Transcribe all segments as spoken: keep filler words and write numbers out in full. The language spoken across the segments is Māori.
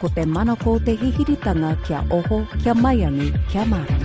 ko te manako te hihiritanga kia oho, kia maiangi, kia marama.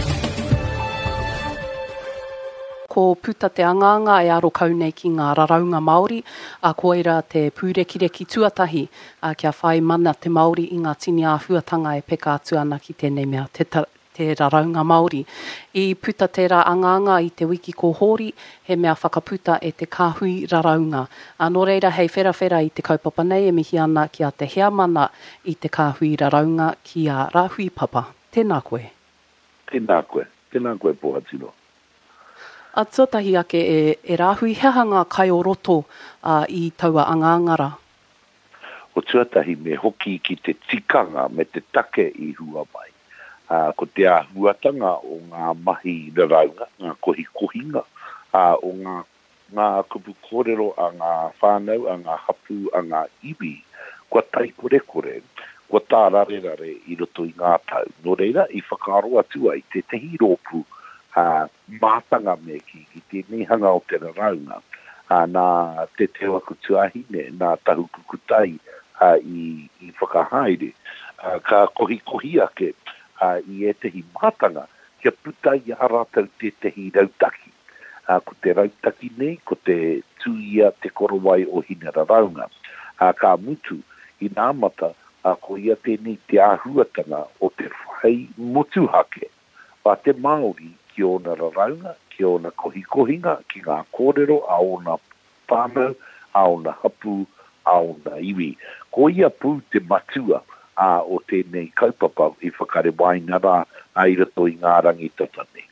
Ko puta te anganga e aro kau nei ki ngā raraunga Māori, a koeira te pūrekireki tuatahi a kia whai mana te Māori i ngā tini āhuatanga e peka atu ana ki tēnei mea te, ta, te raraunga Māori. I puta tērā anganga i te wiki ko Hori, he mea whakaputa e te kāhui raraunga. A no reira hei whera whera i te kaupapa nei e mihi ana ki a te hea mana i te kāhui raraunga ki a Rahui Papa. Tēnā koe. Tēnā koe. Tēnā koe Pohatino. A tuatahi ake e, e rāhui hehanga kai o roto uh, i taua angangara. O tuatahi me hoki ki te tikanga me te take i hua mai. Uh, ko te ahuatanga o ngā mahi raraunga, ngā kohi kohinga, uh, o ngā, ngā kupu kōrero a ngā whānau, a ngā hapu, a ngā iwi, kua tai kore kore, kua tā rare rare i roto i ngā tau. No reira, i whakaroa tua i te tehi rōpu, Uh, mātanga me ki, ki te nihanga o te raraunga, uh, nā te te wakutuahine, nā tahu kukutai uh, i, i whakahaere, uh, ka kohi kohi ake uh, i e tehi mātanga, kia putai a rātau te tehi rautaki. Uh, ko te rautaki nei, ko te tuia te korowai o hina raraunga. Uh, ka mutu i nā mata, uh, ko ia tēnei te āhuatanga o te whai motuhake. Wa te Māori, ki ona raraunga, ki ona kohi kohinga, ki ngā kōrero, a ona whānau, a ona hapu, a ona iwi. Ko ia pū te matua a o tēnei kaupapa i whakare wainara a i rato i ngā rangi tatane.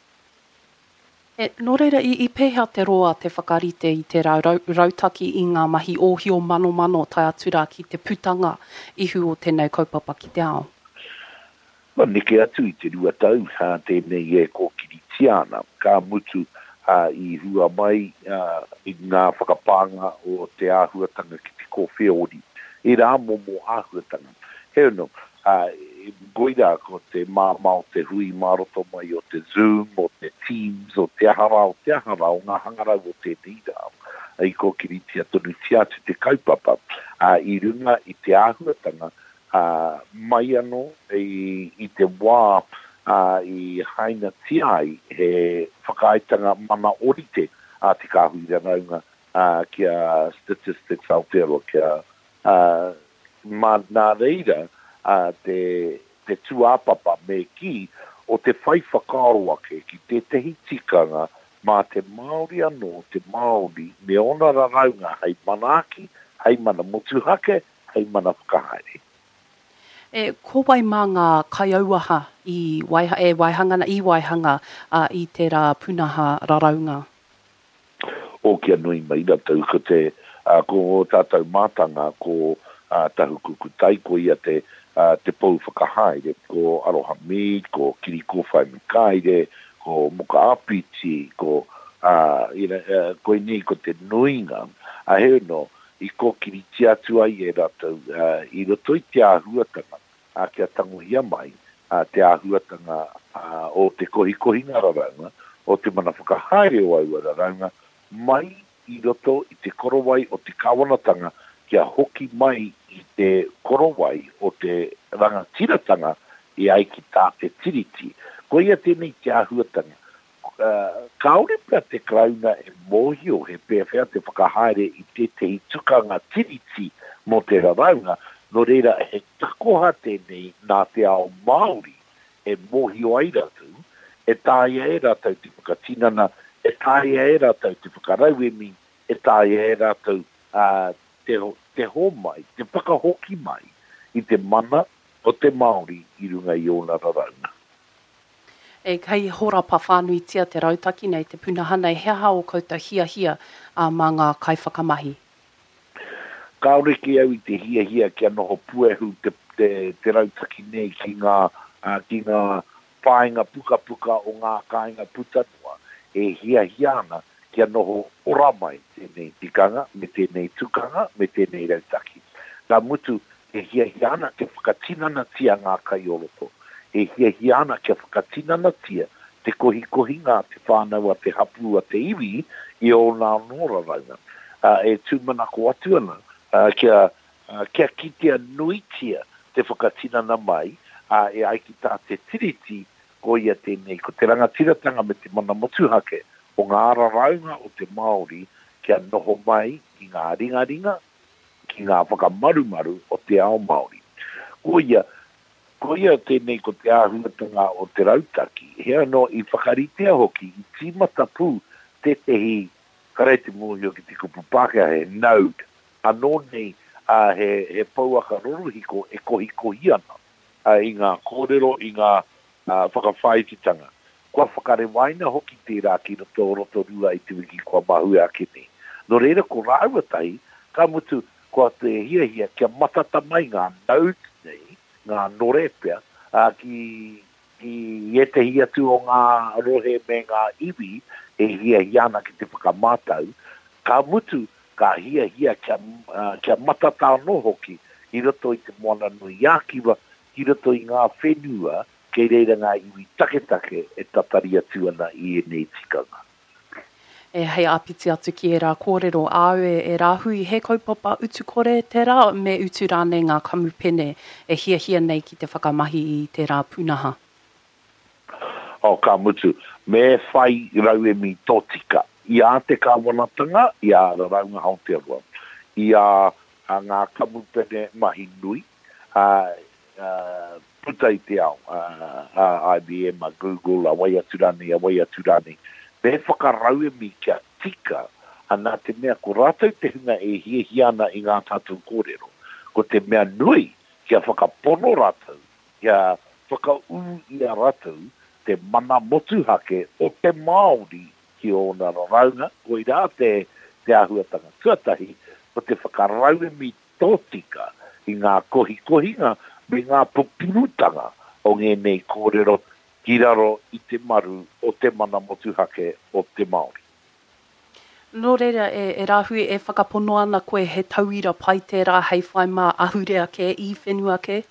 E, no reira, i, i pēhea te roa te whakarite i te rau, rautaki i ngā mahi ohio mano mano tai atura ki te putanga ihu o tēnei kaupapa ki te ao. Ma neke atu i te rua tau, ha, tēnei e kōkiri tiana, ka mutu uh, i hua mai uh, i ngā whakapanga o te āhuatanga ki te kōwheori. E rā momo āhuatanga. Heo no, uh, goira ko te māmau te hui maroto mai o te Zoom, o te Teams, o te ahara, o te ahara, o ngā hangarau o te nīra. I kōkiri tia tonu tia atu te kaupapa, uh, i runga i te āhuatanga, Uh, mai anō i, i te wā uh, i haina tiai he whakaaitanga mana orite a uh, te kāhui ranaunga uh, kia Statistics Aotearoa kia uh, ma nā reira uh, te, te tuāpapa me ki o te whai whakaroa ke ki te tehi tikanga ma te Māori anō, te Māori me ona ranaunga hei manaki, hei mana motuhake, hei mana whakahaere. E, ko wai mā ngā kaiauaha i waiha, e waihangana i waihanga uh, i te rā punaha raraunga? O kia nui mai na tau ko te uh, ko tātou mātanga ko uh, tahu kukutai ko ia te uh, te pou whakahaere ko Aroha Me, ko Kiriko Whai Mikaere, ko Muka Apiti, ko uh, ira, uh, ko nei ko te nuinga a uh, heo no i ko kiri tia tua i e ratou uh, i roto i te āhuatanga a kia tanguhia mai a te āhuatanga uh, o te kohi kohinga raraunga, o te mana whakahaere o aua raraunga, mai i roto i te korowai o te kawanatanga kia hoki mai i te korowai o te rangatiratanga i ai ki tā te tiriti. Ko ia tēnei te āhuatanga. Uh, kaore pia te krauna e mohio he pēwhea te whakahaere i te te tukanga tiriti mo te raraunga, no reira he takoha tēnei nā te ao Māori e mohio ai ratu, e tāia e ratu te whakatinana, e tāia e ratu te whakarauemi, e tāia e ratu uh, te, te ho mai, te whakahoki mai i te mana o te Māori i runga i ona raraunga. E kei hora pa whānui tia te rautaki nei te punahana e hea o koutou hia hia a uh, mā ngā kai whakamahi. Ka oreki au i te hia hia kia noho puehu te, te, te rautaki nei ki ngā, uh, ki ngā whainga puka puka o ngā kāinga putanua. E hia hiana kia noho oramai tēnei tikanga, me tēnei tukanga, me tēnei rautaki. Ka mutu e hia hiana ke whakatinana tia ngā kai oroto. E hia hiana kia whakatinana tia te kohi kohinga, te whānau a te hapu a te iwi i o nā nora ranga. Uh, e tūmanako atu ana. Uh, kia, uh, kia kitea nuitia te whakatinana mai, a e ai ki tā te tiriti ko ia tēnei, ko te rangatiratanga me te mana motuhake o ngā ara raunga o te Māori kia noho mai ki ngā ringa ringa, ki ngā whakamarumaru o te ao Māori. Ko ia, ko ia tēnei ko te āhuatanga o te rautaki, hea no i whakaritea hoki, i tīmata pū te tehi, karei te mōhio ki te kupu Pākehā he naud, anō nei a he, he pauaka rorohiko e kohi kohi ana, a i ngā kōrero, i ngā uh, whakawhaititanga. Kua whakare waina hoki tērā ki roto roto rua i te wiki kua mahu a kene. No reira ko rāuatahi, ka mutu kua te hia hia kia matata mai ngā naut nei, ngā norepea, uh, ki, ki e te hia tu o ngā rohe me ngā iwi, e hia hiana ki te whakamātau, ka mutu ka hia hia kia, uh, kia matata no hoki, i roto i te moana nui ākiwa, i roto i ngā whenua, kei reira ngā iwi take take e tataria tuana i e nei tikanga. E hei apiti atu ki e rā kōrero aue e rāhui he kaupapa utu kore te rā me utu rāne ngā kamupene e hia hia nei ki te whakamahi i te rā punaha. O ka mutu, me whai rau e mi tōtika. I a te kāwanatanga, i a raunga Aotearoa. I a, a ngā kamupene mahi nui, a uh, puta i te ao, uh, a I B M, a Google, a Waiaturani, a Waiaturani. Me whakarau e mi kia tika, ana te mea ko rātou te hunga e hie hiana i ngā tātou kōrero. Ko te mea nui, kia whakapono rātou, kia whakau i a rātou, te mana motuhake o te Māori ki o nā raunga, ko i rā te, te ahuatanga tuatahi, ko te whakarau e mi tōtika i ngā kohi kohinga, me ngā pupurutanga o ngē nei kōrero ki raro i te maru o te mana motuhake o te Māori. Nō reira e, e rāhui e whakapono ana koe he tauira pai tērā hei whai mā ahurea ke i whenua ke?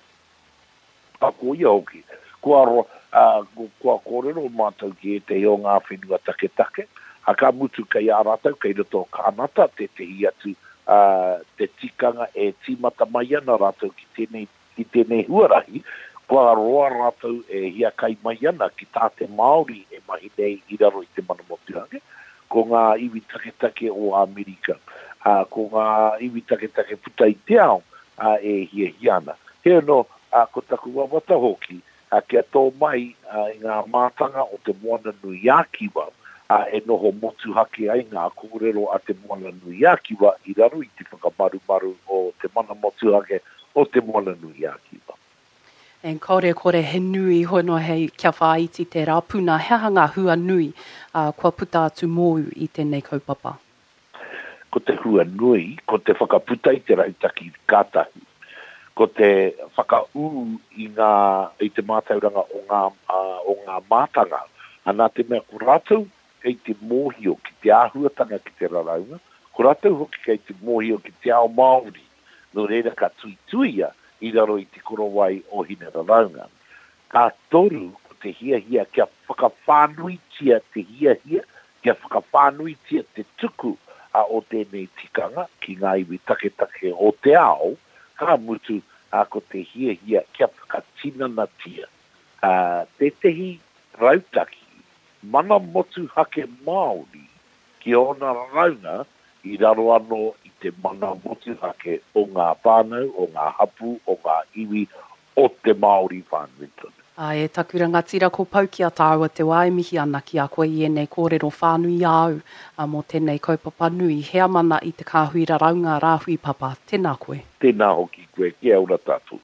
A ko ia hoki. Kua, uh, kua kōrero mātou ki e te o ngā whenua take take. A ka mutu kei a rātou kei roto kānata te te hiatu uh, te tikanga e tīmata mai ana rātou ki tēnei ki tēnei huarahi, kua roa rātou e hia kai mai ana ki tā te Māori e mahi nei i raro i te mana motuhake, ko ngā iwi take take o Amerika, uh, ko ngā iwi take take puta i te ao uh, e hia hiana. He no, uh, ko taku wawata hoki, uh, kia tō mai uh, i ngā mātanga o te moana nui ākiwa, uh, e noho motuhake ai ngā kōrero a te moana nui ākiwa i raro i te whakamaru maru o te mana motuhake o te moana nui ākiwa. En kaore kore he nui hono hei kia whaaiti te rāpuna, hea ngā hua nui uh, kua puta atu mōu i tēnei kaupapa. Ko te hua nui, ko te whakaputa i te rautaki kātahi, ko te whakau i, ngā, i te mātauranga o ngā, uh, o ngā mātanga, anā te mea ko rātou kei te mōhio ki te āhuatanga ki te raraunga, ko rātou hoki kei te mōhio ki te ao Māori, no reira ka tui tuia i raro i te korowai o hina raraunga. Ka toru ko te hia hia kia whakawhānuitia te hia hia, kia whakawhānuitia te tuku a o tēnei tikanga ki ngā iwi take take o te ao, ka mutu a ko te hia hia kia whakatinanatia. Uh, te tehi rautaki, mana motu hake Māori ki ona raraunga i raro anō i te mana motuhake o ngā whānau, o ngā hapu, o ngā iwi o te Māori whānuitona. A e takuranga tira ko paukia tāua te wai mihi ana ki a koe i enei kōrero whānui au a mō tēnei kaupapa nui. Hea mana i te kāhui raraunga rāhui papa. Tēnā koe. Tēnā hoki koe, kia ora tātou.